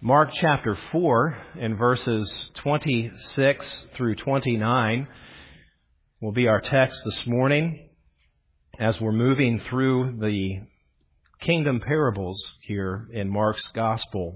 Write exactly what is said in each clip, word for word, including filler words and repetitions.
Mark chapter four and verses twenty-six through twenty-nine will be our text this morning as we're moving through the kingdom parables here in Mark's gospel.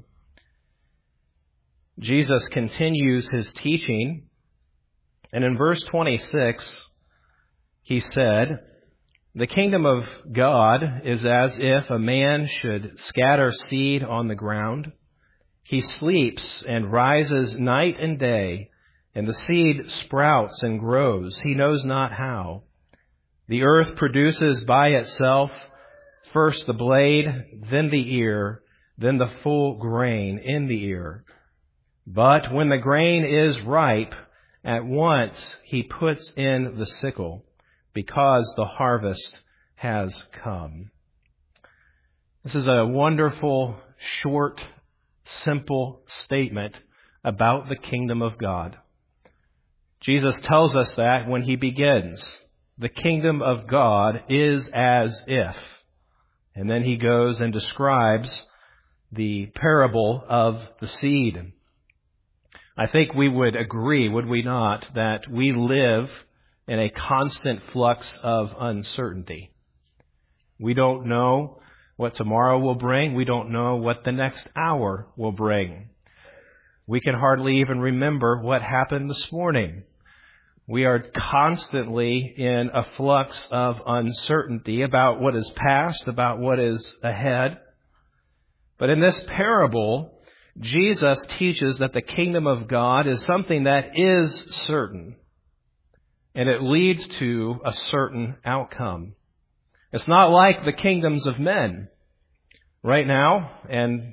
Jesus continues his teaching, and in verse twenty-six he said, "The kingdom of God is as if a man should scatter seed on the ground. He sleeps and rises night and day, and the seed sprouts and grows. He knows not how. The earth produces by itself first the blade, then the ear, then the full grain in the ear. But when the grain is ripe, at once he puts in the sickle, because the harvest has come." This is a wonderful, short, simple statement about the kingdom of God. Jesus tells us that when he begins. The kingdom of God is as if. And then he goes and describes the parable of the seed. I think we would agree, would we not, that we live in a constant flux of uncertainty. We don't know what tomorrow will bring. We don't know what the next hour will bring. We can hardly even remember what happened this morning. We are constantly in a flux of uncertainty about what is past, about what is ahead. But in this parable, Jesus teaches that the kingdom of God is something that is certain, and it leads to a certain outcome. It's not like the kingdoms of men. Right now, and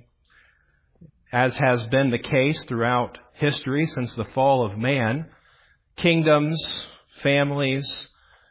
as has been the case throughout history since the fall of man, kingdoms, families,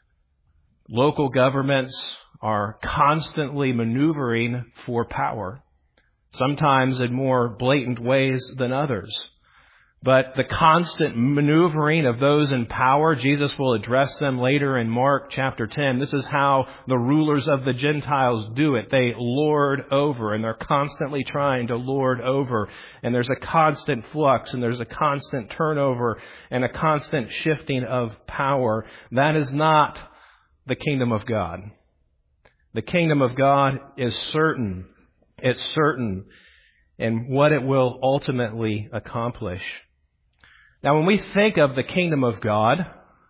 local governments are constantly maneuvering for power, sometimes in more blatant ways than others. But the constant maneuvering of those in power, Jesus will address them later in Mark chapter ten. This is how the rulers of the Gentiles do it. They lord over, and they're constantly trying to lord over. And there's a constant flux, and there's a constant turnover, and a constant shifting of power. That is not the kingdom of God. The kingdom of God is certain. It's certain in what it will ultimately accomplish. Now, when we think of the kingdom of God,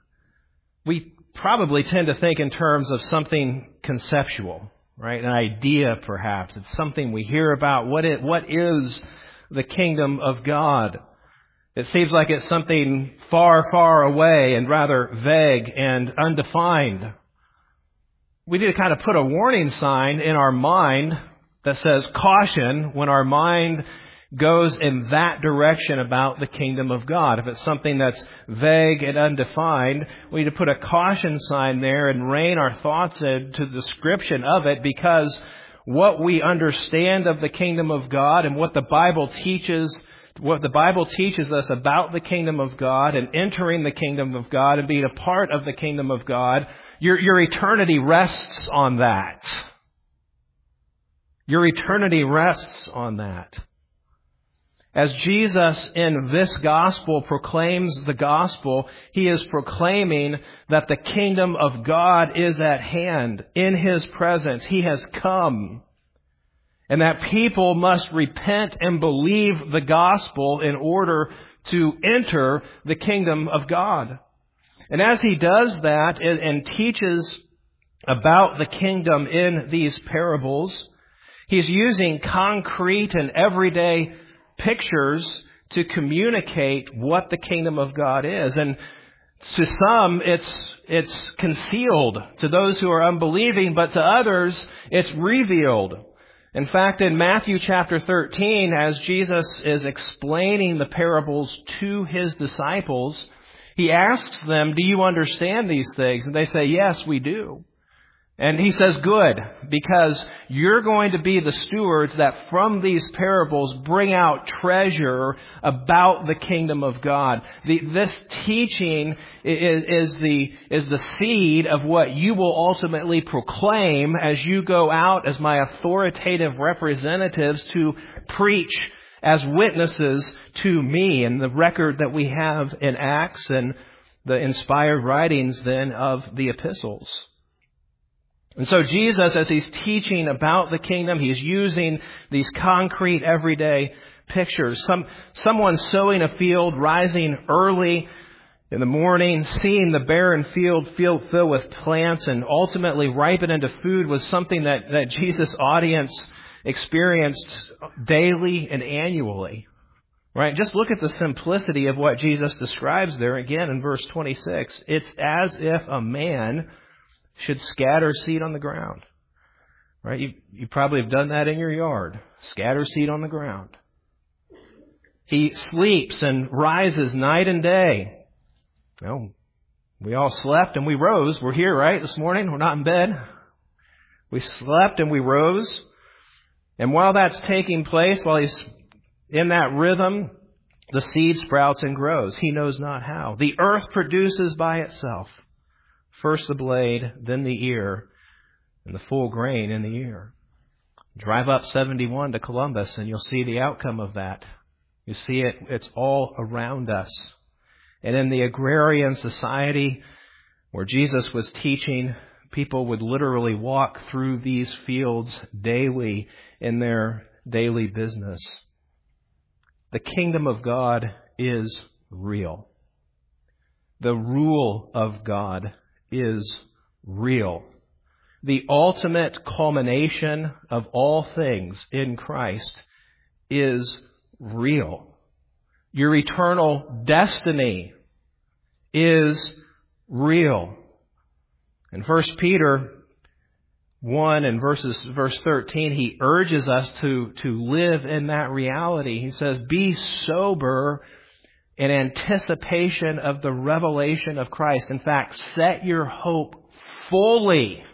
we probably tend to think in terms of something conceptual, right? An idea, perhaps. It's something we hear about. What it, what is the kingdom of God? It seems like it's something far, far away and rather vague and undefined. We need to kind of put a warning sign in our mind that says caution when our mind goes in that direction about the kingdom of God. If it's something that's vague and undefined, we need to put a caution sign there and rein our thoughts into the description of it, because what we understand of the kingdom of God and what the Bible teaches, what the Bible teaches us about the kingdom of God and entering the kingdom of God and being a part of the kingdom of God, your, your eternity rests on that. Your eternity rests on that. As Jesus in this gospel proclaims the gospel, he is proclaiming that the kingdom of God is at hand, in his presence. He has come. And that people must repent and believe the gospel in order to enter the kingdom of God. And as he does that and, and teaches about the kingdom in these parables, he's using concrete and everyday pictures to communicate what the kingdom of God is. And to some, it's it's concealed to those who are unbelieving, but to others, it's revealed. In fact, in Matthew chapter thirteen, as Jesus is explaining the parables to his disciples, he asks them, "Do you understand these things?" And they say, "Yes, we do." And he says, "Good, because you're going to be the stewards that from these parables bring out treasure about the kingdom of God." The, this teaching is, is the is the seed of what you will ultimately proclaim as you go out as my authoritative representatives to preach as witnesses to me, and the record that we have in Acts and the inspired writings then of the epistles. And so Jesus, as he's teaching about the kingdom, he's using these concrete everyday pictures. Some, someone sowing a field, rising early in the morning, seeing the barren field, field filled with plants and ultimately ripen into food was something that, that Jesus' audience experienced daily and annually. Right? Just look at the simplicity of what Jesus describes there again in verse twenty-six. It's as if a man should scatter seed on the ground. Right? You, you probably have done that in your yard. Scatter seed on the ground. He sleeps and rises night and day. No, we all slept and we rose. We're here, right, this morning? We're not in bed. We slept and we rose. And while that's taking place, while he's in that rhythm, the seed sprouts and grows. He knows not how. The earth produces by itself. First the blade, then the ear, and the full grain in the ear. Drive up seventy-one to Columbus and you'll see the outcome of that. You see it, it's all around us. And in the agrarian society where Jesus was teaching, people would literally walk through these fields daily in their daily business. The kingdom of God is real. The rule of God is real. The ultimate culmination of all things in Christ is real. Your eternal destiny is real. In First Peter one and verses, verse thirteen, he urges us to, to live in that reality. He says, be sober in anticipation of the revelation of Christ. In fact, set your hope fully,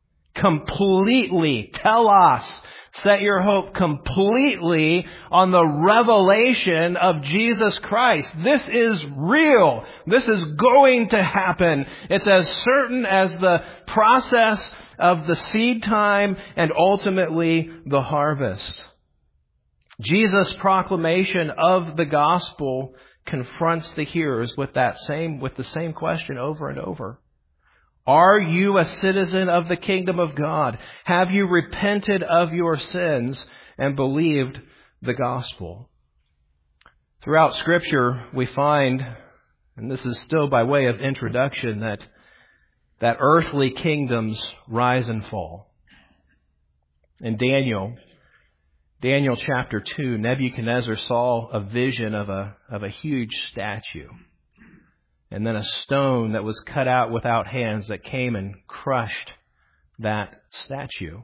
completely, telos, set your hope completely on the revelation of Jesus Christ. This is real. This is going to happen. It's as certain as the process of the seed time and ultimately the harvest. Jesus' proclamation of the gospel confronts the hearers with that same, with the same question over and over. Are you a citizen of the kingdom of God? Have you repented of your sins and believed the gospel? Throughout Scripture, we find, and this is still by way of introduction, that, that earthly kingdoms rise and fall. In Daniel, Daniel chapter two, Nebuchadnezzar saw a vision of a, of a huge statue. And then a stone that was cut out without hands that came and crushed that statue.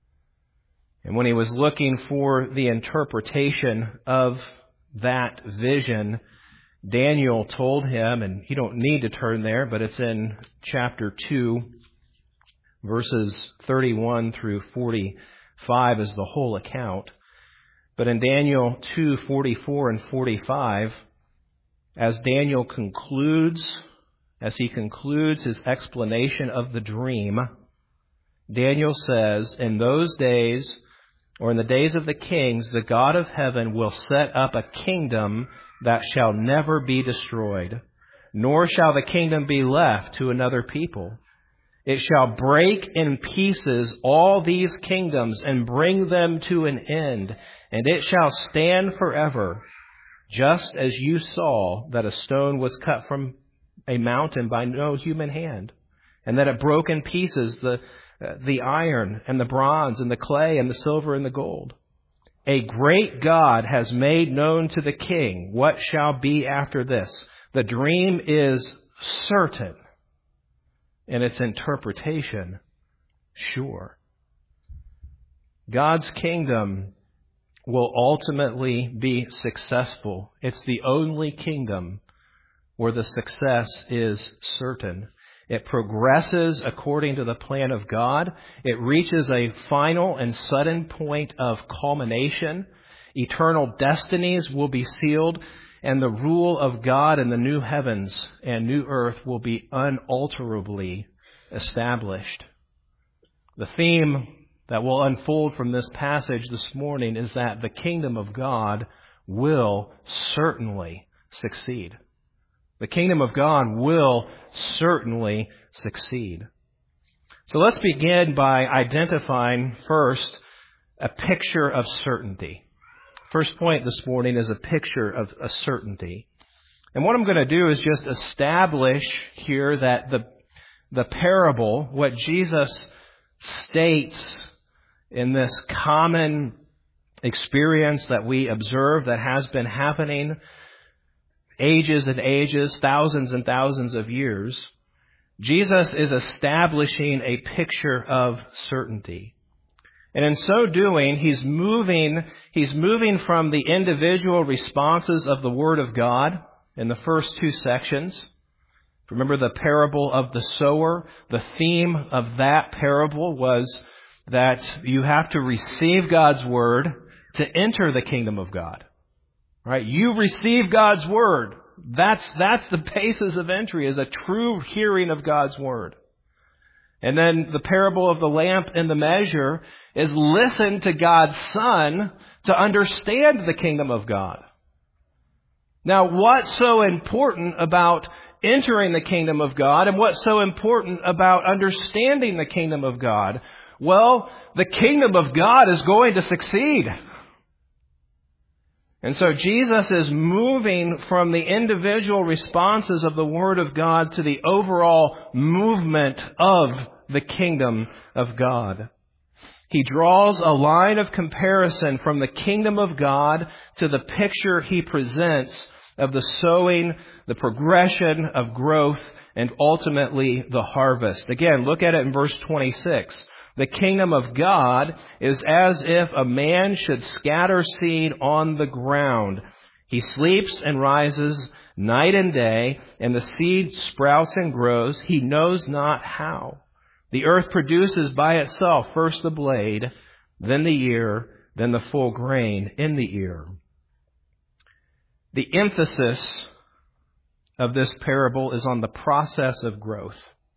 And when he was looking for the interpretation of that vision, Daniel told him, and you don't need to turn there, but it's in chapter two, verses thirty-one through forty-five is the whole account. But in Daniel two, forty-four and forty-five, as Daniel concludes, as he concludes his explanation of the dream, Daniel says, in those days, or in the days of the kings, the God of heaven will set up a kingdom that shall never be destroyed, nor shall the kingdom be left to another people. It shall break in pieces all these kingdoms and bring them to an end, and it shall stand forever. Just as you saw that a stone was cut from a mountain by no human hand, and that it broke in pieces the, uh, the iron and the bronze and the clay and the silver and the gold. A great God has made known to the king what shall be after this. The dream is certain, and its interpretation sure. God's kingdom will ultimately be successful. It's the only kingdom where the success is certain. It progresses according to the plan of God. It reaches a final and sudden point of culmination. Eternal destinies will be sealed, and the rule of God in the new heavens and new earth will be unalterably established. The theme that will unfold from this passage this morning is that the kingdom of God will certainly succeed. The kingdom of God will certainly succeed. So let's begin by identifying first a picture of certainty. First point this morning is a picture of a certainty. And what I'm going to do is just establish here that the, the parable, what Jesus states in this common experience that we observe that has been happening ages and ages, thousands and thousands of years, Jesus is establishing a picture of certainty. And in so doing, he's moving, he's moving from the individual responses of the Word of God in the first two sections. Remember the parable of the sower? The theme of that parable was that you have to receive God's Word to enter the kingdom of God. Right? You receive God's Word. That's, that's the basis of entry, is a true hearing of God's Word. And then the parable of the lamp and the measure is listen to God's Son to understand the kingdom of God. Now, what's so important about entering the kingdom of God, and what's so important about understanding the kingdom of God? Well, the kingdom of God is going to succeed. And so Jesus is moving from the individual responses of the Word of God to the overall movement of the kingdom of God. He draws a line of comparison from the kingdom of God to the picture he presents of the sowing, the progression of growth, and ultimately the harvest. Again, look at it in verse twenty-six. The kingdom of God is as if a man should scatter seed on the ground. He sleeps and rises night and day, and the seed sprouts and grows. He knows not how. The earth produces by itself first the blade, then the ear, then the full grain in the ear. The emphasis of this parable is on the process of growth.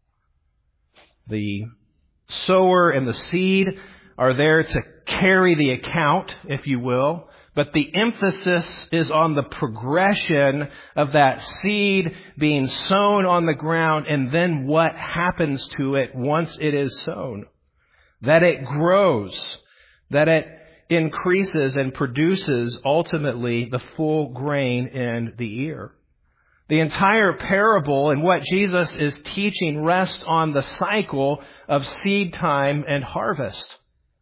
The sower and the seed are there to carry the account, if you will, but the emphasis is on the progression of that seed being sown on the ground and then what happens to it once it is sown. That it grows, that it increases and produces ultimately the full grain in the ear. The entire parable and what Jesus is teaching rests on the cycle of seed time and harvest.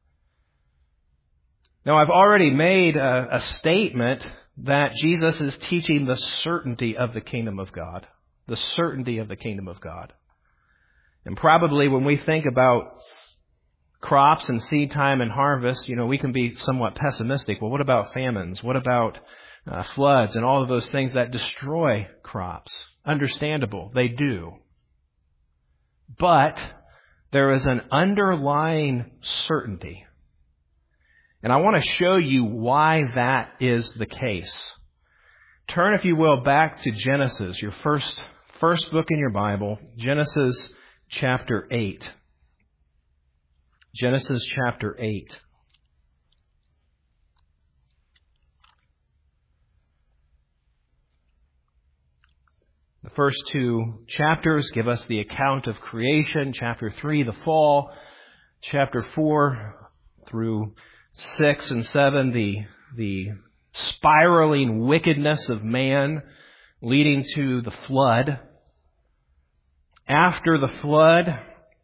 Now, I've already made a, a statement that Jesus is teaching the certainty of the kingdom of God. The certainty of the kingdom of God. And probably when we think about crops and seed time and harvest, you know, we can be somewhat pessimistic. Well, what about famines? What about uh, floods and all of those things that destroy crops? Understandable, they do. But there is an underlying certainty. And I want to show you why that is the case. Turn, if you will, back to Genesis, your first, first book in your Bible, Genesis chapter eight. Genesis chapter eight. The first two chapters give us the account of creation. Chapter three, the fall. Chapter four through six and seven, the, the spiraling wickedness of man leading to the flood. After the flood,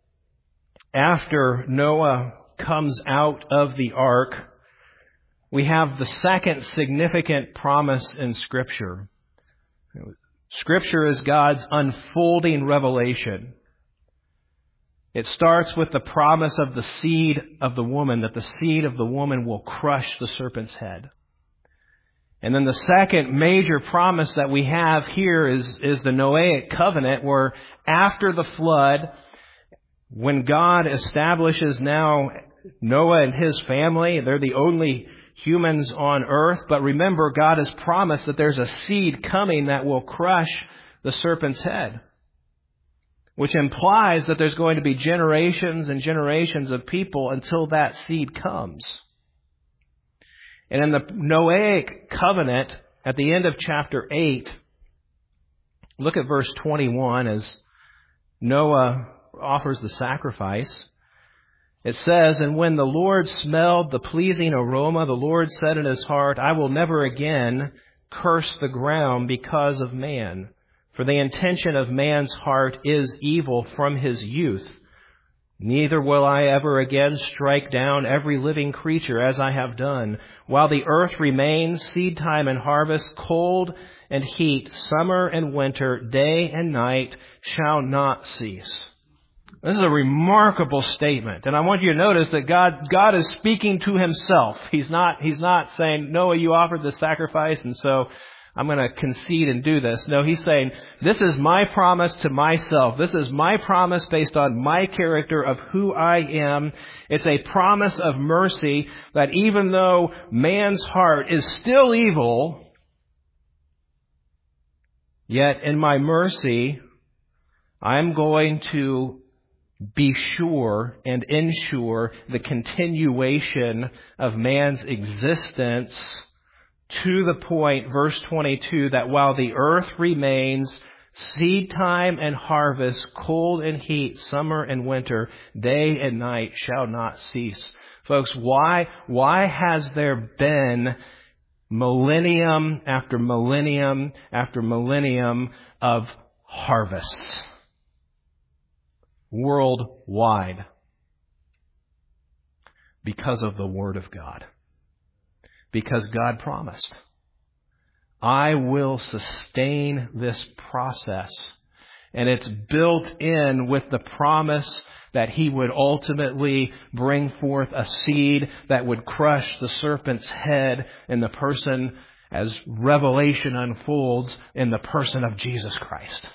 after Noah comes out of the ark, we have the second significant promise in Scripture. Scripture is God's unfolding revelation. It starts with the promise of the seed of the woman, that the seed of the woman will crush the serpent's head. And then the second major promise that we have here is, is the Noahic covenant, where after the flood, when God establishes now Noah and his family, they're the only humans on earth. But remember, God has promised that there's a seed coming that will crush the serpent's head, which implies that there's going to be generations and generations of people until that seed comes. And in the Noahic covenant, at the end of chapter eight, look at verse twenty-one as Noah offers the sacrifice. It says, "And when the Lord smelled the pleasing aroma, the Lord said in his heart, I will never again curse the ground because of man. For the intention of man's heart is evil from his youth. Neither will I ever again strike down every living creature as I have done. While the earth remains, seed time and harvest, cold and heat, summer and winter, day and night shall not cease." This is a remarkable statement. And I want you to notice that God, God is speaking to himself. He's not, he's not saying, Noah, you offered the sacrifice, and so I'm going to concede and do this. No, he's saying, this is my promise to myself. This is my promise based on my character of who I am. It's a promise of mercy that even though man's heart is still evil, yet in my mercy, I'm going to be sure and ensure the continuation of man's existence to the point, verse twenty-two, that while the earth remains, seed time and harvest, cold and heat, summer and winter, day and night shall not cease. Folks, why, why has there been millennium after millennium after millennium of harvests worldwide? Because of the Word of God. Because God promised, I will sustain this process. And it's built in with the promise that he would ultimately bring forth a seed that would crush the serpent's head in the person, as Revelation unfolds, in the person of Jesus Christ.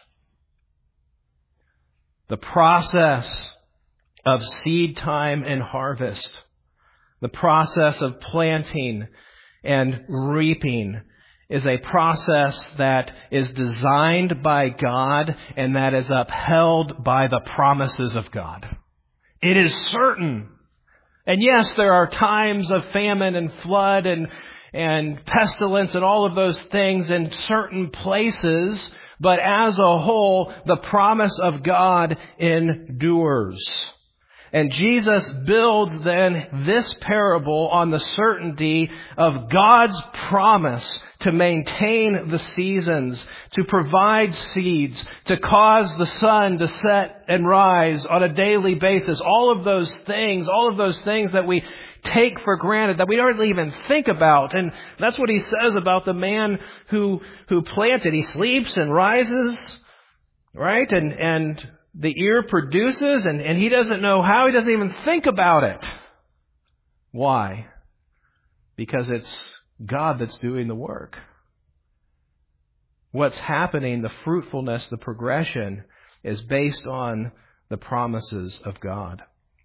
The process of seed time and harvest, the process of planting and reaping, is a process that is designed by God and that is upheld by the promises of God. It is certain. And yes, there are times of famine and flood and, and pestilence and all of those things in certain places, but as a whole, the promise of God endures. And Jesus builds then this parable on the certainty of God's promise to maintain the seasons, to provide seeds, to cause the sun to set and rise on a daily basis. All of those things, all of those things that we take for granted, that we don't even think about. And that's what he says about the man who, who planted. He sleeps and rises, right? And, and the ear produces, and, and he doesn't know how. He doesn't even think about it. Why? Because it's God that's doing the work. What's happening, the fruitfulness, the progression, is based on the promises of God.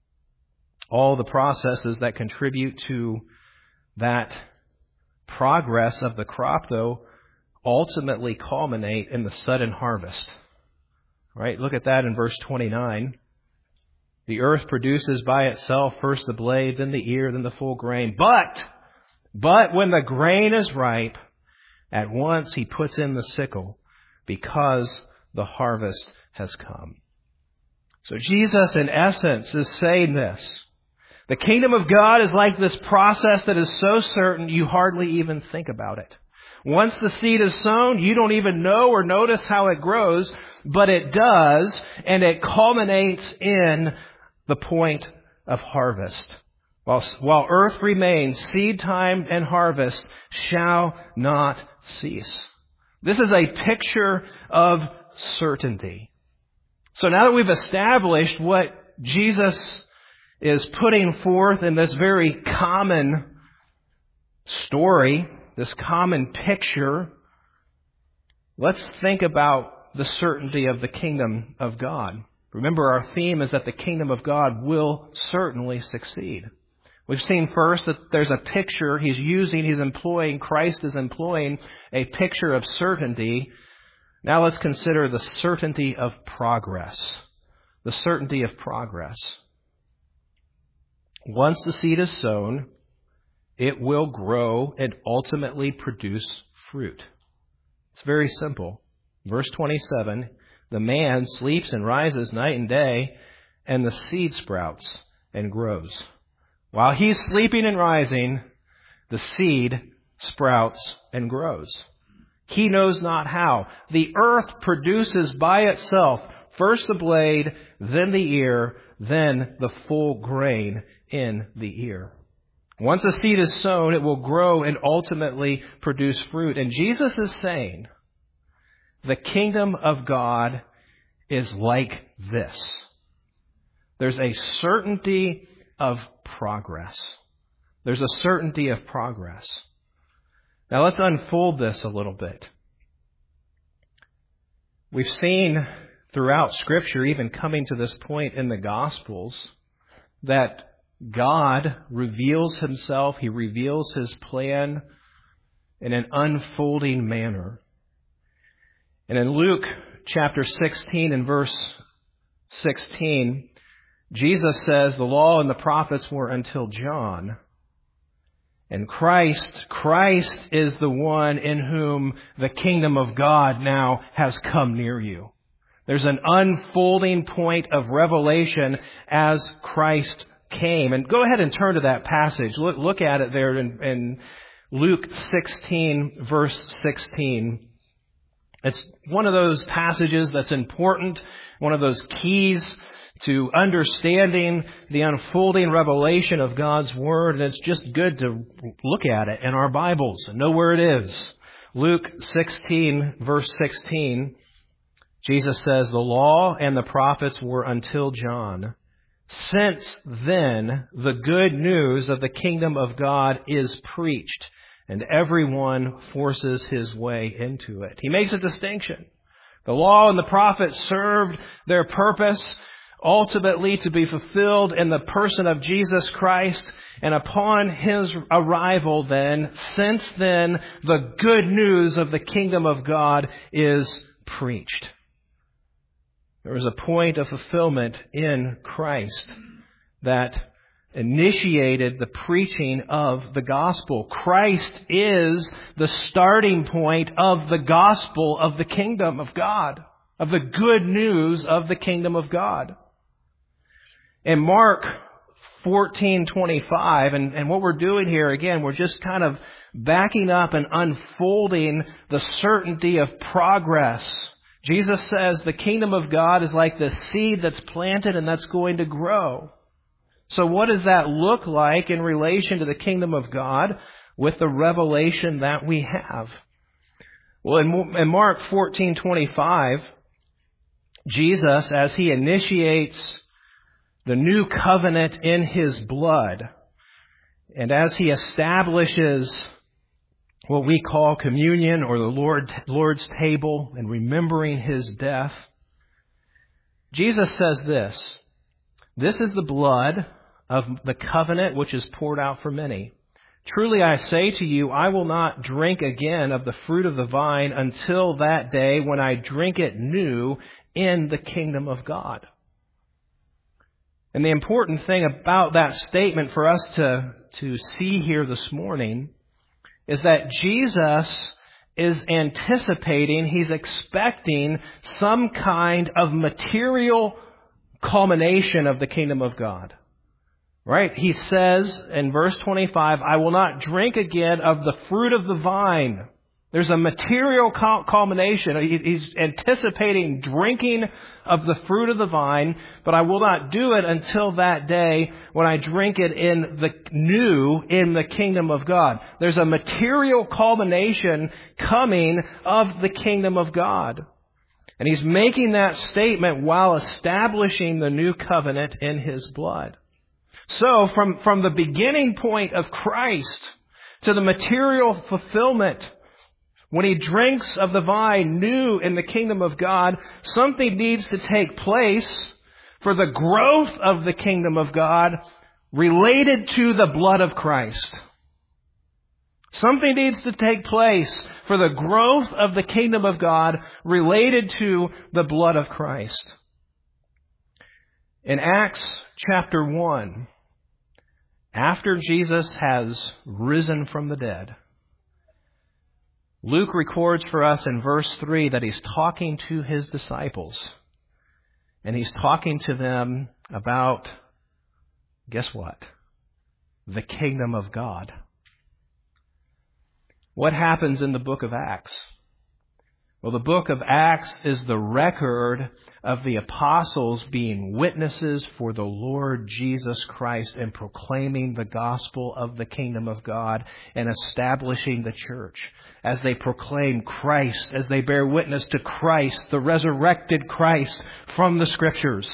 All the processes that contribute to that progress of the crop, though, ultimately culminate in the sudden harvest. Right? Look at that in verse twenty-nine. The earth produces by itself first the blade, then the ear, then the full grain. But, but when the grain is ripe, at once he puts in the sickle, because the harvest has come. So Jesus, in essence, is saying this. The kingdom of God is like this process that is so certain you hardly even think about it. Once the seed is sown, you don't even know or notice how it grows, but it does, and it culminates in the point of harvest. While, while earth remains, seed time and harvest shall not cease. This is a picture of certainty. So now that we've established what Jesus is putting forth in this very common story, this common picture, let's think about the certainty of the kingdom of God. Remember, our theme is that the kingdom of God will certainly succeed. We've seen first that there's a picture he's using, he's employing, Christ is employing a picture of certainty. Now let's consider the certainty of progress. The certainty of progress. Once the seed is sown, it will grow and ultimately produce fruit. It's very simple. Verse twenty-seven, the man sleeps and rises night and day, and the seed sprouts and grows. While he's sleeping and rising, the seed sprouts and grows. He knows not how. The earth produces by itself first the blade, then the ear, then the full grain in the ear. Once a seed is sown, it will grow and ultimately produce fruit. And Jesus is saying, the kingdom of God is like this. There's a certainty of progress. There's a certainty of progress. Now let's unfold this a little bit. We've seen throughout Scripture, even coming to this point in the Gospels, that God reveals Himself, He reveals His plan in an unfolding manner. And in Luke chapter sixteen and verse sixteen, Jesus says, the law and the prophets were until John. And Christ, Christ is the one in whom the kingdom of God now has come near you. There's an unfolding point of revelation as Christ came. And go ahead and turn to that passage. Look, look at it there in, in Luke sixteen, verse sixteen. It's one of those passages that's important, one of those keys to understanding the unfolding revelation of God's Word. And it's just good to look at it in our Bibles and know where it is. Luke sixteen, verse sixteen, Jesus says, the law and the prophets were until John. Since then, the good news of the kingdom of God is preached, and everyone forces his way into it. He makes a distinction. The law and the prophets served their purpose ultimately to be fulfilled in the person of Jesus Christ. And upon His arrival then, since then, the good news of the kingdom of God is preached. There was a point of fulfillment in Christ that initiated the preaching of the gospel. Christ is the starting point of the gospel of the kingdom of God, of the good news of the kingdom of God. In Mark fourteen twenty-five, and, and what we're doing here, again, we're just kind of backing up and unfolding the certainty of progress. Jesus says the kingdom of God is like the seed that's planted and that's going to grow. So what does that look like in relation to the kingdom of God with the revelation that we have? Well, in, in Mark fourteen twenty-five, Jesus, as He initiates the new covenant in His blood, and as He establishes what we call communion or the Lord, Lord's table and remembering His death, Jesus says this, this is the blood of the covenant which is poured out for many. Truly I say to you, I will not drink again of the fruit of the vine until that day when I drink it new in the kingdom of God. And the important thing about that statement for us to, to see here this morning is that Jesus is anticipating, He's expecting some kind of material culmination of the kingdom of God. Right? He says in verse twenty-five, I will not drink again of the fruit of the vine. There's a material culmination. He's anticipating drinking of the fruit of the vine, but I will not do it until that day when I drink it in the new in the kingdom of God. There's a material culmination coming of the kingdom of God. And He's making that statement while establishing the new covenant in His blood. So from, from the beginning point of Christ to the material fulfillment, when He drinks of the vine new in the kingdom of God, something needs to take place for the growth of the kingdom of God related to the blood of Christ. Something needs to take place for the growth of the kingdom of God related to the blood of Christ. In Acts chapter one, after Jesus has risen from the dead, Luke records for us in verse three that he's talking to his disciples. And he's talking to them about, guess what? The kingdom of God. What happens in the book of Acts? Well, the book of Acts is the record of the apostles being witnesses for the Lord Jesus Christ and proclaiming the gospel of the kingdom of God and establishing the church. As they proclaim Christ, as they bear witness to Christ, the resurrected Christ from the Scriptures.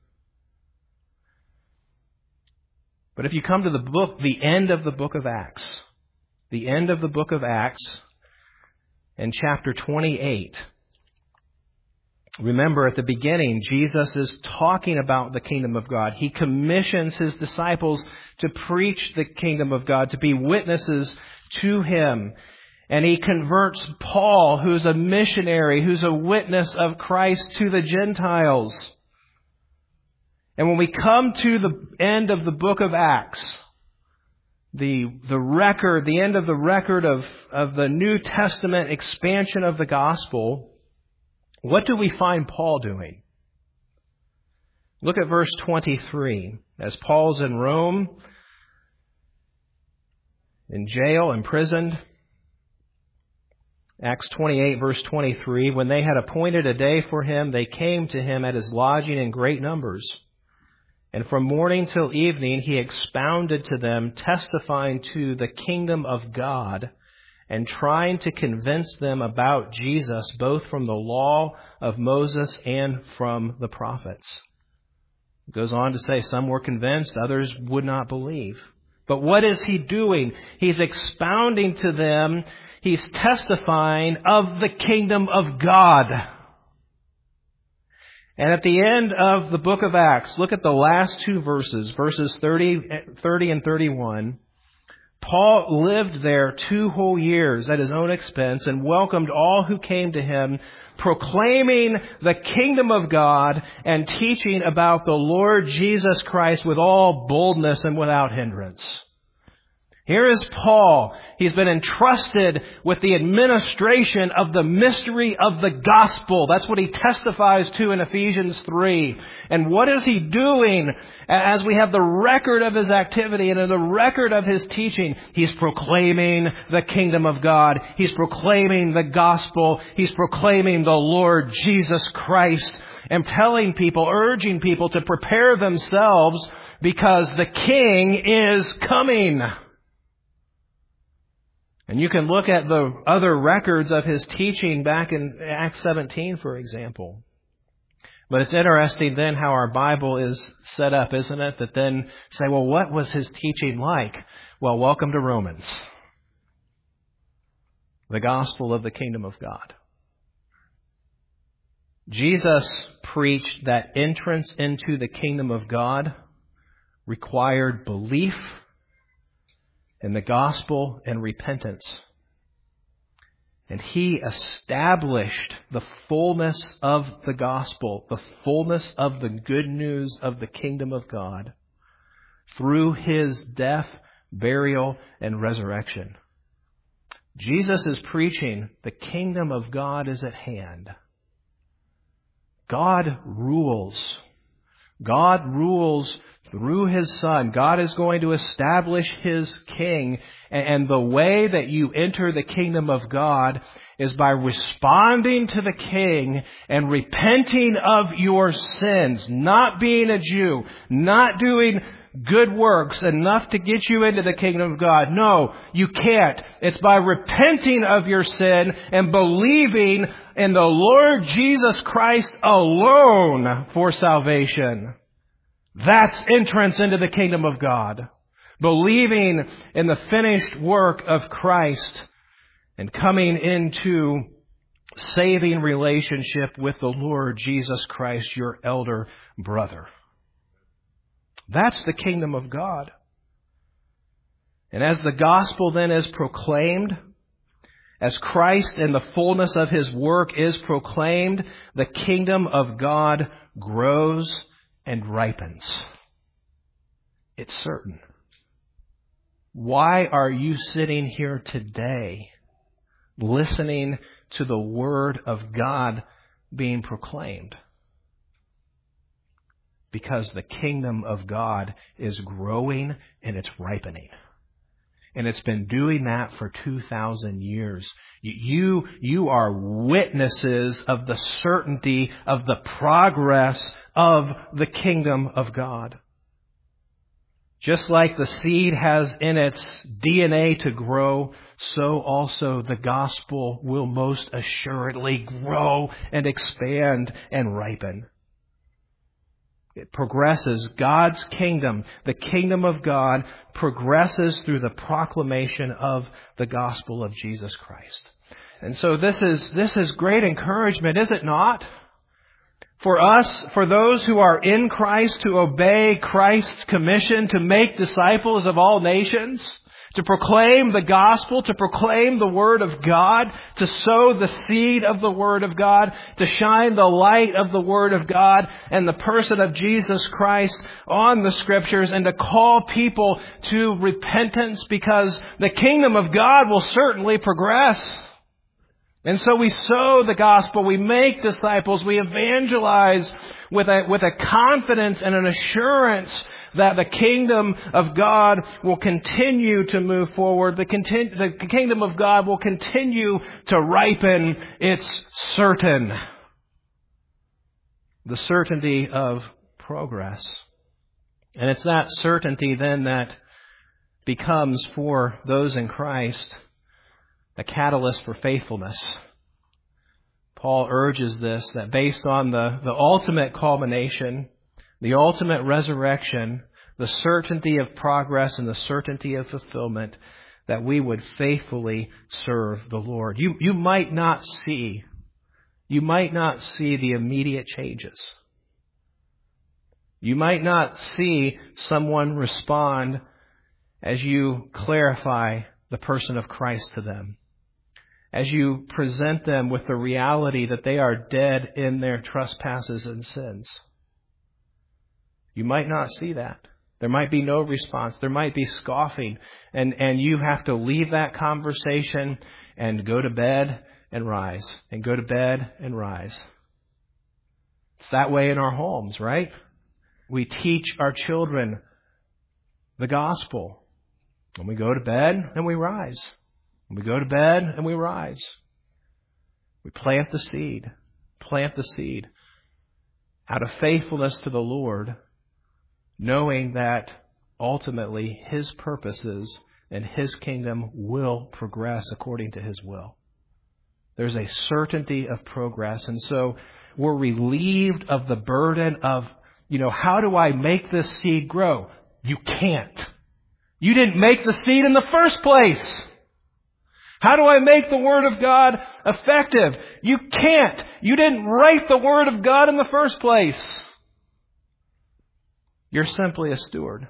But if you come to the book, the end of the book of Acts, the end of the book of Acts, in chapter twenty-eight, remember at the beginning, Jesus is talking about the kingdom of God. He commissions his disciples to preach the kingdom of God, to be witnesses to him. And he converts Paul, who's a missionary, who's a witness of Christ to the Gentiles. And when we come to the end of the book of Acts, The the record, the end of the record of, of the New Testament expansion of the gospel, what do we find Paul doing? Look at verse twenty-three. As Paul's in Rome, in jail, imprisoned, Acts twenty-eight, verse twenty-three, when they had appointed a day for him, they came to him at his lodging in great numbers. And from morning till evening he expounded to them, testifying to the kingdom of God and trying to convince them about Jesus, both from the law of Moses and from the prophets. It goes on to say some were convinced, others would not believe. But what is he doing? He's expounding to them, he's testifying of the kingdom of God. And at the end of the book of Acts, look at the last two verses, verses thirty, thirty and thirty-one. Paul lived there two whole years at his own expense and welcomed all who came to him, proclaiming the kingdom of God and teaching about the Lord Jesus Christ with all boldness and without hindrance. Here is Paul. He's been entrusted with the administration of the mystery of the gospel. That's what he testifies to in Ephesians three. And what is he doing as we have the record of his activity and the record of his teaching? He's proclaiming the kingdom of God. He's proclaiming the gospel. He's proclaiming the Lord Jesus Christ and telling people, urging people to prepare themselves because the King is coming. And you can look at the other records of his teaching back in Acts seventeen, for example. But it's interesting then how our Bible is set up, isn't it? That then say, well, what was his teaching like? Well, welcome to Romans. The gospel of the kingdom of God. Jesus preached that entrance into the kingdom of God required belief in the gospel and repentance. And he established the fullness of the gospel, the fullness of the good news of the kingdom of God through his death, burial, and resurrection. Jesus is preaching the kingdom of God is at hand. God rules. God rules through his Son. God is going to establish his king. And the way that you enter the kingdom of God is by responding to the king and repenting of your sins. Not being a Jew. Not doing good works enough to get you into the kingdom of God. No, you can't. It's by repenting of your sin and believing in the Lord Jesus Christ alone for salvation. That's entrance into the kingdom of God. Believing in the finished work of Christ and coming into saving relationship with the Lord Jesus Christ, your elder brother. That's the kingdom of God. And as the gospel then is proclaimed, as Christ in the fullness of his work is proclaimed, the kingdom of God grows and ripens. It's certain. Why are you sitting here today listening to the Word of God being proclaimed? Because the kingdom of God is growing and it's ripening. And it's been doing that for two thousand years. You, you are witnesses of the certainty of the progress of the kingdom of God. Just like the seed has in its D N A to grow, so also the gospel will most assuredly grow and expand and ripen. It progresses. God's kingdom, the kingdom of God, progresses through the proclamation of the gospel of Jesus Christ. And so this is, this is great encouragement, is it not? For us, for those who are in Christ, to obey Christ's commission to make disciples of all nations, to proclaim the gospel, to proclaim the Word of God, to sow the seed of the Word of God, to shine the light of the Word of God and the person of Jesus Christ on the Scriptures, and to call people to repentance, because the kingdom of God will certainly progress. And so we sow the gospel, we make disciples, we evangelize with a, with a confidence and an assurance that the kingdom of God will continue to move forward. The, continu- the kingdom of God will continue to ripen. It's certain. The certainty of progress. And it's that certainty then that becomes, for those in Christ, a catalyst for faithfulness. Paul urges this, that based on the, the ultimate culmination, the ultimate resurrection, the certainty of progress and the certainty of fulfillment, that we would faithfully serve the Lord. You, you might not see, you might not see the immediate changes. You might not see someone respond as you clarify the person of Christ to them, as you present them with the reality that they are dead in their trespasses and sins. You might not see that. There might be no response. There might be scoffing. And, and you have to leave that conversation and go to bed and rise. And go to bed and rise. It's that way in our homes, right? We teach our children the gospel. When we go to bed and we rise. We go to bed and we rise. We plant the seed. Plant the seed out of faithfulness to the Lord, knowing that ultimately His purposes and His kingdom will progress according to His will. There's a certainty of progress. And so we're relieved of the burden of, you know, how do I make this seed grow? You can't. You didn't make the seed in the first place. How do I make the Word of God effective? You can't. You didn't write the Word of God in the first place. You're simply a steward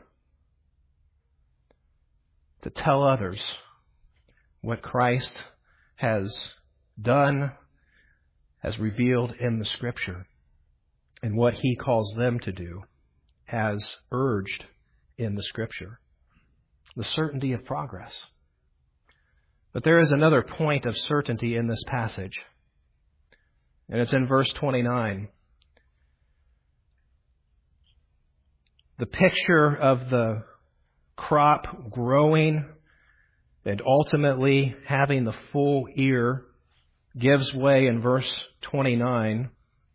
to tell others what Christ has done, has revealed in the Scripture, and what He calls them to do, has urged in the Scripture. The certainty of progress. But there is another point of certainty in this passage. And it's in verse twenty-nine. The picture of the crop growing and ultimately having the full ear gives way in verse twenty-nine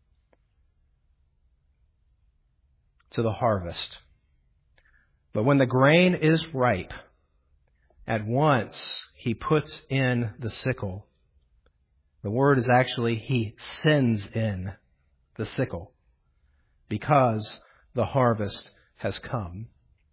to the harvest. But when the grain is ripe, at once He puts in the sickle. The word is actually He sends in the sickle, because the harvest has come.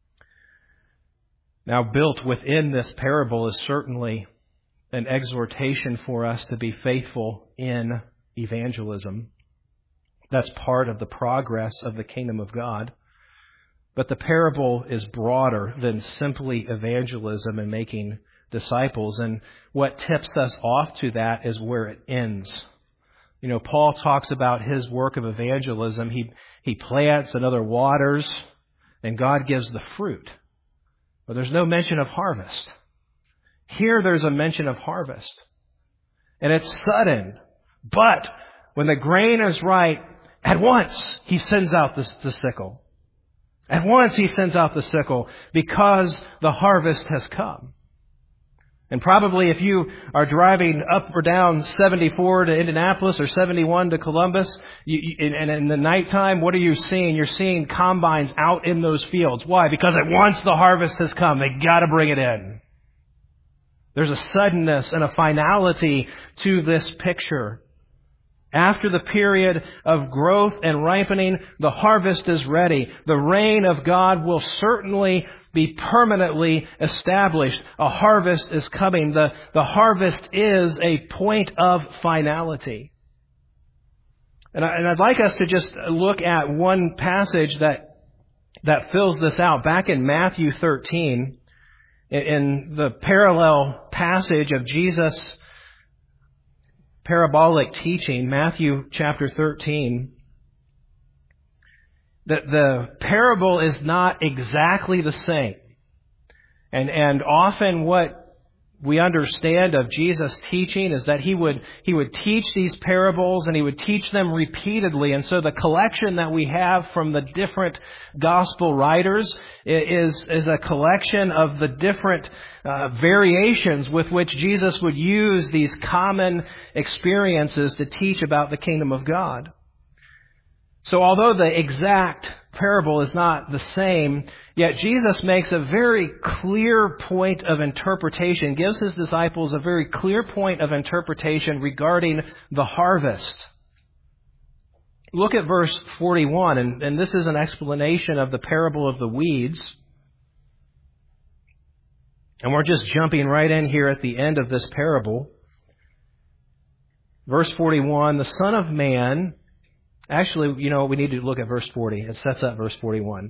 Now, built within this parable is certainly an exhortation for us to be faithful in evangelism. That's part of the progress of the kingdom of God. But the parable is broader than simply evangelism and making disciples. And what tips us off to that is where it ends. You know, Paul talks about his work of evangelism. He, he plants and other waters, and God gives the fruit. But there's no mention of harvest. Here there's a mention of harvest. And it's sudden. But when the grain is ripe, at once He sends out the, the sickle. At once He sends out the sickle because the harvest has come. And probably if you are driving up or down seventy-four to Indianapolis or seventy-one to Columbus, you, you, and in the nighttime, what are you seeing? You're seeing combines out in those fields. Why? Because at once the harvest has come, they got to bring it in. There's a suddenness and a finality to this picture. After the period of growth and ripening, the harvest is ready. The reign of God will certainly be permanently established. A harvest is coming. The, the harvest is a point of finality. And, I, and I'd like us to just look at one passage that, that fills this out. Back in Matthew thirteen, in, in the parallel passage of Jesus' parabolic teaching, Matthew chapter thirteen, that the parable is not exactly the same. And, and often what we understand of Jesus' teaching is that he would, he would teach these parables and he would teach them repeatedly. And so the collection that we have from the different gospel writers is, is a collection of the different uh, variations with which Jesus would use these common experiences to teach about the kingdom of God. So although the exact parable is not the same, yet Jesus makes a very clear point of interpretation, gives His disciples a very clear point of interpretation regarding the harvest. Look at verse forty-one, and, and this is an explanation of the parable of the weeds. And we're just jumping right in here at the end of this parable. Verse forty-one, the Son of Man... Actually, you know, we need to look at verse forty. It sets up verse forty-one.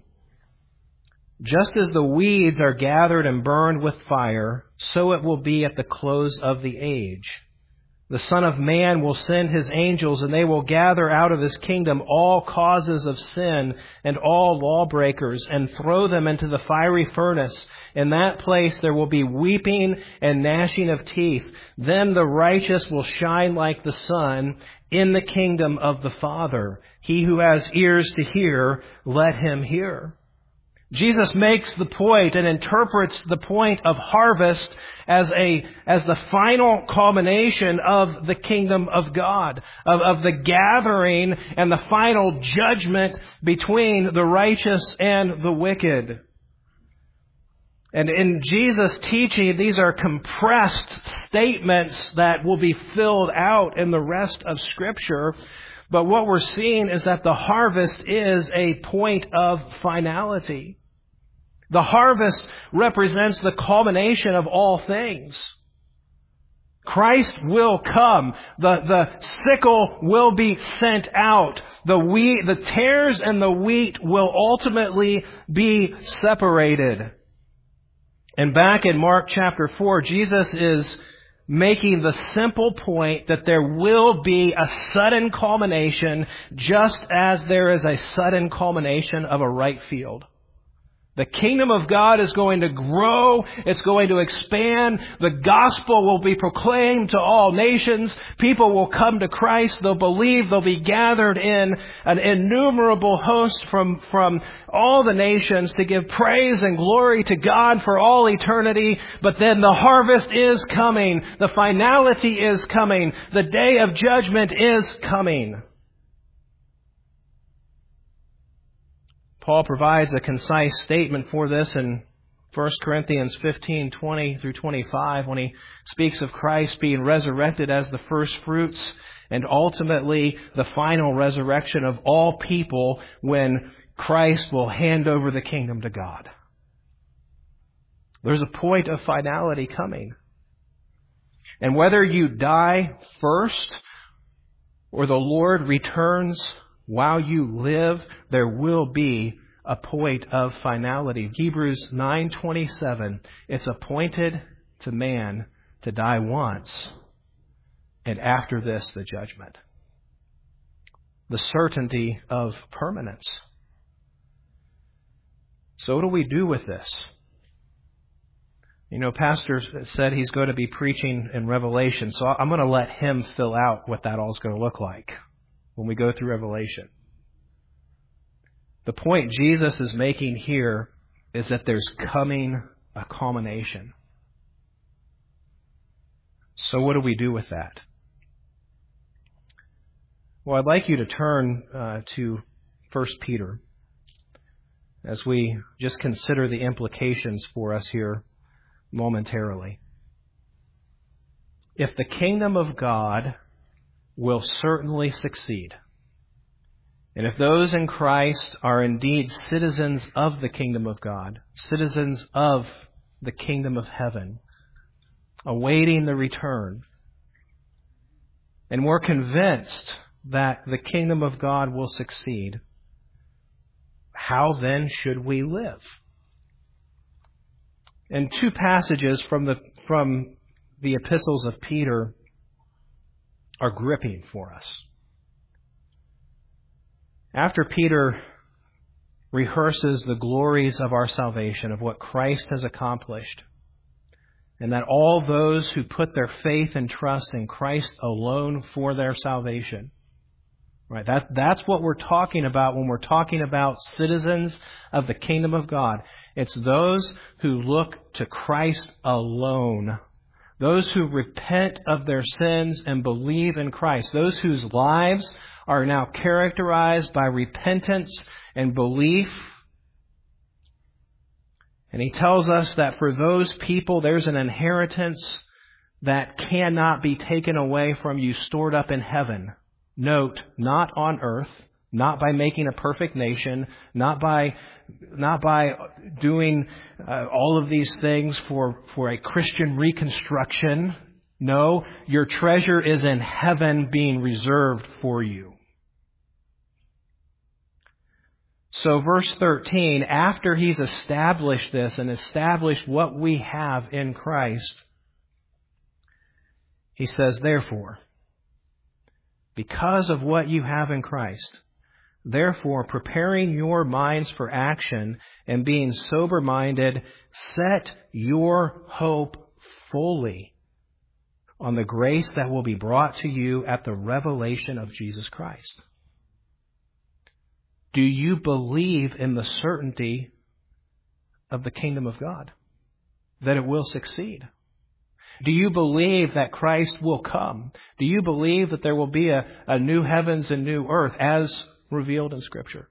Just as the weeds are gathered and burned with fire, so it will be at the close of the age. The Son of Man will send His angels, and they will gather out of His kingdom all causes of sin and all lawbreakers, and throw them into the fiery furnace. In that place there will be weeping and gnashing of teeth. Then the righteous will shine like the sun in the kingdom of the Father. He who has ears to hear, let him hear. Jesus makes the point and interprets the point of harvest as a as the final culmination of the kingdom of God, of, of the gathering and the final judgment between the righteous and the wicked. And in Jesus' teaching, these are compressed statements that will be filled out in the rest of Scripture. But what we're seeing is that the harvest is a point of finality. The harvest represents the culmination of all things. Christ will come. The, the sickle will be sent out. The wheat, the tares and the wheat will ultimately be separated. And back in Mark chapter four, Jesus is making the simple point that there will be a sudden culmination, just as there is a sudden culmination of a ripe field. The kingdom of God is going to grow. It's going to expand. The gospel will be proclaimed to all nations. People will come to Christ. They'll believe. They'll be gathered in an innumerable host from, from all the nations to give praise and glory to God for all eternity. But then the harvest is coming. The finality is coming. The day of judgment is coming. Paul provides a concise statement for this in First Corinthians fifteen, twenty through twenty-five when he speaks of Christ being resurrected as the first fruits and ultimately the final resurrection of all people when Christ will hand over the kingdom to God. There's a point of finality coming. And whether you die first or the Lord returns while you live, there will be a point of finality. Hebrews nine twenty-seven, it's appointed to man to die once, and after this the judgment. The certainty of permanence. So what do we do with this? You know, Pastor said he's going to be preaching in Revelation, so I'm going to let him fill out what that all is going to look like when we go through Revelation. The point Jesus is making here is that there's coming a culmination. So what do we do with that? Well, I'd like you to turn uh, to First Peter as we just consider the implications for us here momentarily. If the kingdom of God will certainly succeed, and if those in Christ are indeed citizens of the kingdom of God, citizens of the kingdom of heaven, awaiting the return, and we're convinced that the kingdom of God will succeed, how then should we live? And two passages from the from the epistles of Peter are gripping for us. After Peter rehearses the glories of our salvation, of what Christ has accomplished, and that all those who put their faith and trust in Christ alone for their salvation, right? That, that's what we're talking about when we're talking about citizens of the kingdom of God. It's those who look to Christ alone. Those who repent of their sins and believe in Christ. Those whose lives are now characterized by repentance and belief. And he tells us that for those people, there's an inheritance that cannot be taken away from you, stored up in heaven. Note, not on earth, not by making a perfect nation, not by not by doing uh, all of these things for, for a Christian reconstruction. No, your treasure is in heaven being reserved for you. So verse thirteen, after he's established this and established what we have in Christ, he says, therefore, because of what you have in Christ, therefore, preparing your minds for action and being sober-minded, set your hope fully on the grace that will be brought to you at the revelation of Jesus Christ. Do you believe in the certainty of the kingdom of God? That it will succeed? Do you believe that Christ will come? Do you believe that there will be a, a new heavens and new earth as revealed in Scripture?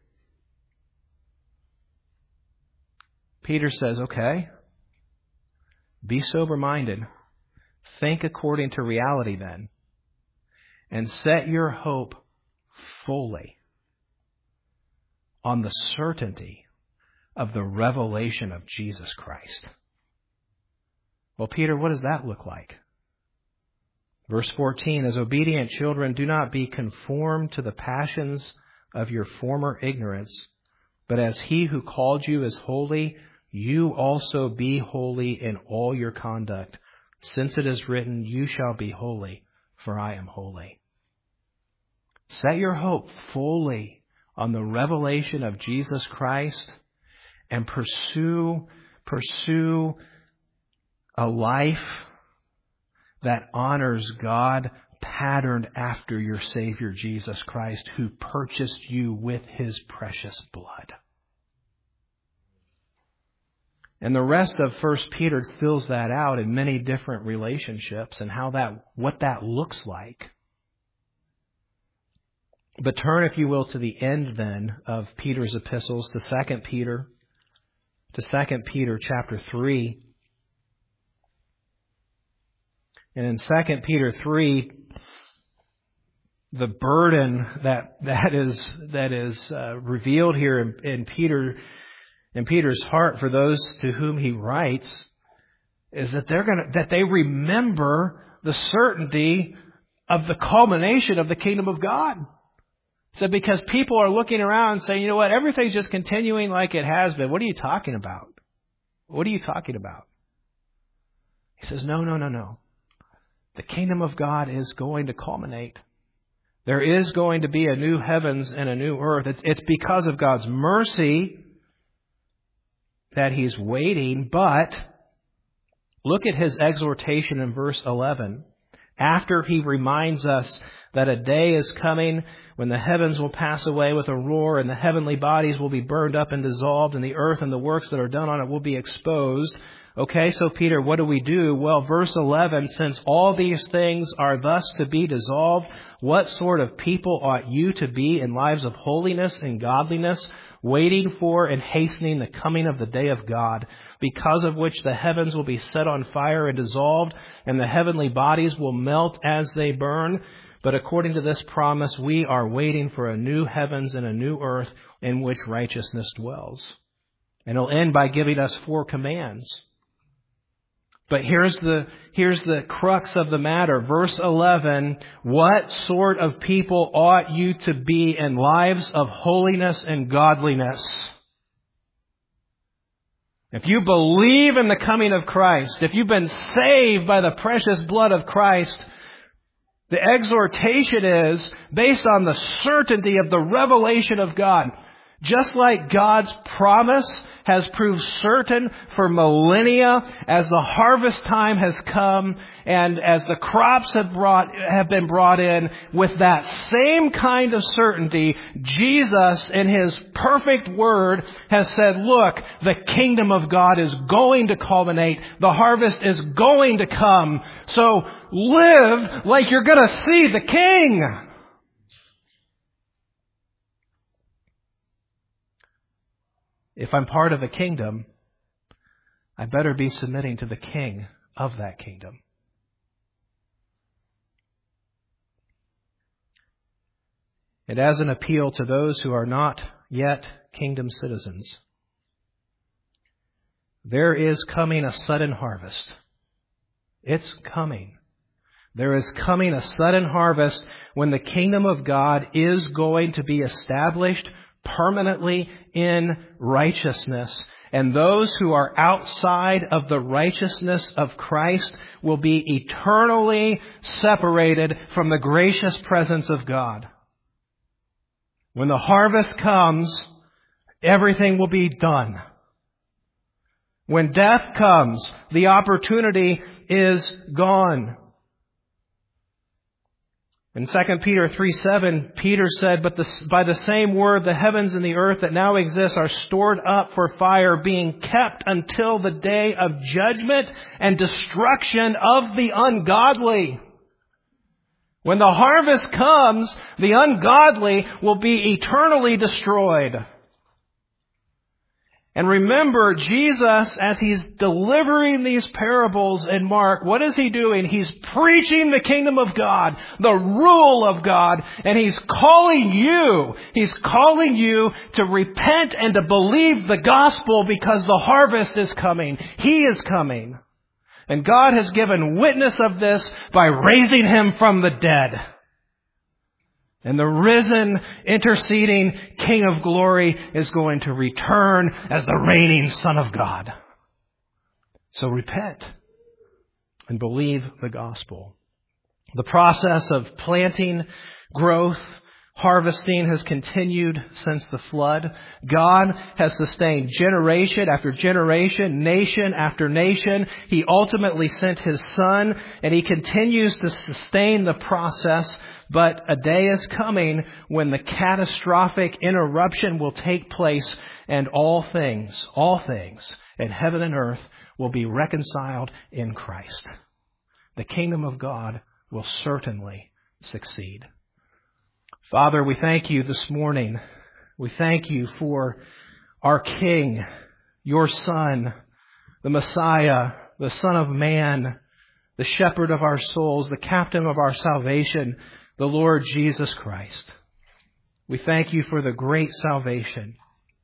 Peter says, okay, be sober-minded. Think according to reality then. And set your hope fully on the certainty of the revelation of Jesus Christ. Well, Peter, what does that look like? Verse fourteen, as obedient children, do not be conformed to the passions of your former ignorance, but as he who called you is holy, you also be holy in all your conduct, since it is written, you shall be holy, for I am holy. Set your hope fully on the revelation of Jesus Christ and pursue, pursue a life that honors God, patterned after your Savior Jesus Christ, who purchased you with His precious blood. And the rest of First Peter fills that out in many different relationships and how that, what that looks like. But turn, if you will, to the end then of Peter's epistles, to Second Peter, to Second Peter chapter three. And in Second Peter three, the burden that that is that is uh, revealed here in, in Peter in Peter's heart for those to whom he writes is that they're gonna that they remember the certainty of the culmination of the kingdom of God. So because people are looking around and saying, you know what, everything's just continuing like it has been. What are you talking about? What are you talking about? He says, no, no, no, no. The kingdom of God is going to culminate. There is going to be a new heavens and a new earth. It's, it's because of God's mercy that He's waiting, but Look at his exhortation in verse eleven. After he reminds us that a day is coming when the heavens will pass away with a roar and the heavenly bodies will be burned up and dissolved and the earth and the works that are done on it will be exposed. Okay, so Peter, what do we do? Well, verse eleven, since all these things are thus to be dissolved, what sort of people ought you to be in lives of holiness and godliness, waiting for and hastening the coming of the day of God, because of which the heavens will be set on fire and dissolved, and the heavenly bodies will melt as they burn? But according to this promise, we are waiting for a new heavens and a new earth in which righteousness dwells. And he'll end by giving us four commands. But here's the, here's the crux of the matter. Verse eleven, what sort of people ought you to be in lives of holiness and godliness? If you believe in the coming of Christ, if you've been saved by the precious blood of Christ, the exhortation is based on the certainty of the revelation of God. Just like God's promise has proved certain for millennia, as the harvest time has come and as the crops have brought have been brought in, with that same kind of certainty, Jesus in His perfect word has said, look, the kingdom of God is going to culminate. The harvest is going to come. So live like you're going to see the King. If I'm part of a kingdom, I better be submitting to the king of that kingdom. And as an appeal to those who are not yet kingdom citizens, there is coming a sudden harvest. It's coming. There is coming a sudden harvest when the kingdom of God is going to be established permanently in righteousness. And those who are outside of the righteousness of Christ will be eternally separated from the gracious presence of God. When the harvest comes, everything will be done. When death comes, the opportunity is gone. In Second Peter three seven, Peter said, but the, by the same word, the heavens and the earth that now exist are stored up for fire, being kept until the day of judgment and destruction of the ungodly. When the harvest comes, the ungodly will be eternally destroyed. And remember, Jesus, as He's delivering these parables in Mark, what is He doing? He's preaching the kingdom of God, the rule of God, and He's calling you, He's calling you to repent and to believe the gospel because the harvest is coming. He is coming. And God has given witness of this by raising Him from the dead. And the risen, interceding King of glory is going to return as the reigning Son of God. So repent and believe the gospel. The process of planting, growth, harvesting has continued since the flood. God has sustained generation after generation, nation after nation. He ultimately sent His Son, and He continues to sustain the process. But a day is coming when the catastrophic interruption will take place, and all things, all things in heaven and earth will be reconciled in Christ. The kingdom of God will certainly succeed. Father, we thank You this morning. We thank You for our King, Your Son, the Messiah, the Son of Man, the Shepherd of our souls, the Captain of our salvation, the Lord Jesus Christ. We thank You for the great salvation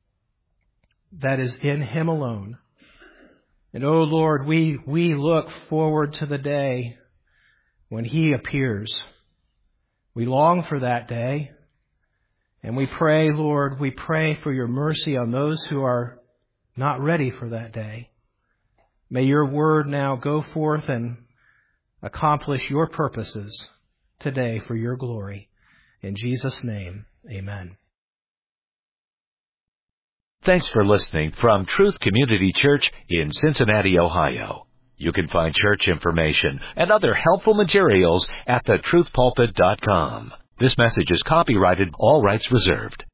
that is in Him alone. And, oh Lord, we, we look forward to the day when He appears. We long for that day. And we pray, Lord, we pray for Your mercy on those who are not ready for that day. May Your word now go forth and accomplish Your purposes today for Your glory. In Jesus' name, amen. Thanks for listening from Truth Community Church in Cincinnati, Ohio. You can find church information and other helpful materials at the truth pulpit dot com. This message is copyrighted, all rights reserved.